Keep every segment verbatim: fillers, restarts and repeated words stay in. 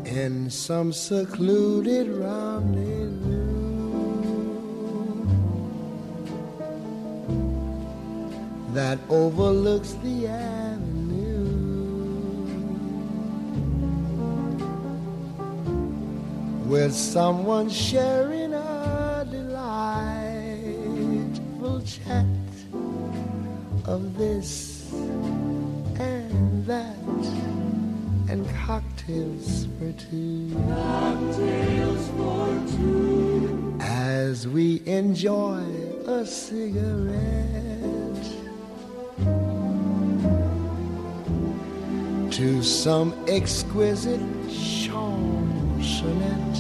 in some secluded rendezvous that overlooks the avenue, with someone sharing a delightful chat of this and that, and cocktails for two. Cocktails for two. As we enjoy a cigarette to some exquisite chansonette.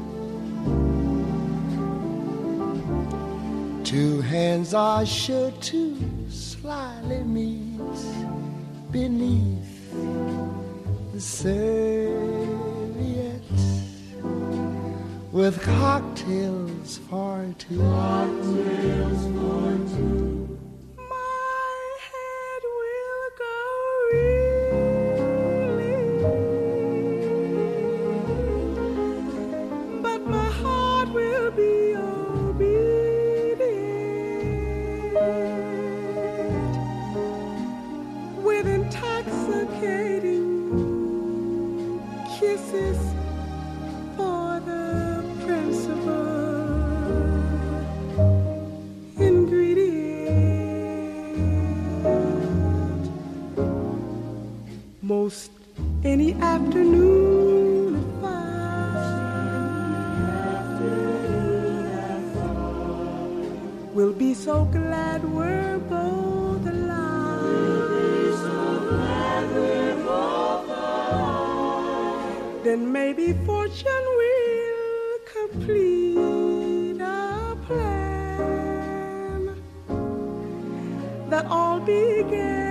Two hands are sure to slyly meet beneath the serviette, with cocktails for two. Cocktails for two. My head will go reeling, but my heart will be obedient, with intoxicating kisses for the principal ingredient. Most any afternoon at five, we'll be so glad we're both alive. We'll be so glad we're both alive. Then maybe fortune will complete a plan that all began